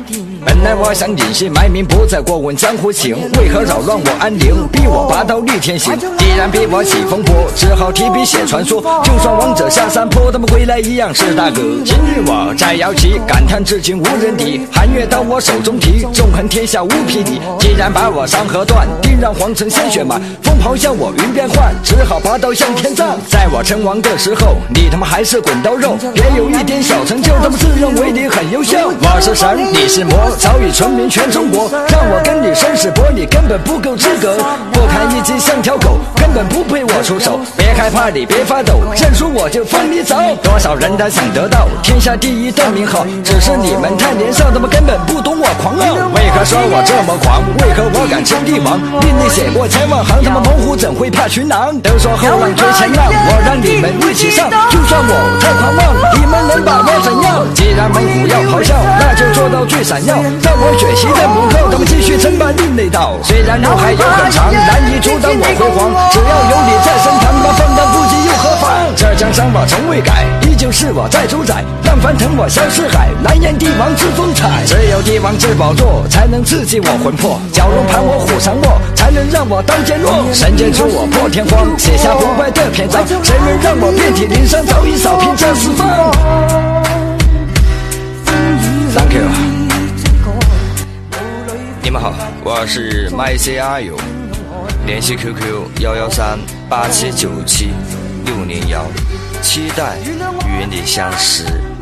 本来我想隐姓埋名，不再过问江湖情，为何扰乱我安宁，逼我拔刀立天行？既然逼我起风波，只好提笔写传说。就算王者下山坡，他们归来一样是大哥。今日我在摇旗，感叹至今无人敌。寒月到我手中提，纵横天下无匹敌。既然把我山河断，定让皇城鲜血满。风咆哮我云变幻，只好拔刀向天葬。在我称王的时候，你他妈还是滚刀肉。别有一点小成就，他们自认为你很优秀。我是神，你是魔，早已传名全中国。让我跟你生死搏，你根本不够资格。不堪一击像条狗，根本不配我出手。别害怕，你别发抖，认输我就放你走。多少人他想得到天下第一的名号，只是你们太年少，他们根本不懂我狂傲。为何说我这么狂？为何我敢称帝王？命里写过千万行，他们猛虎怎会怕群狼？都说后浪推前浪，我让你们一起上。就算我太狂妄，你们能把我怎样？既然猛虎要咆哮，那就做到最闪耀。在我血洗的母后，他们继续称霸另类道。虽然路还有很长，难以阻挡我辉煌。只要有你在身旁，那放荡不羁又何妨？这江山我从未改，依旧是我在主宰。让翻腾我消四海，蓝颜帝王之风采。只有帝王之宝座，才能刺激我魂魄。蛟龙盘我虎上卧，才能让我刀剑落。神剑出我破天荒，写下不败的篇章。谁能让我遍体鳞伤，早已扫平这四方。Thank you。你们好，我是 MyCRU， 联系 QQ 11387976010，期待与你相识。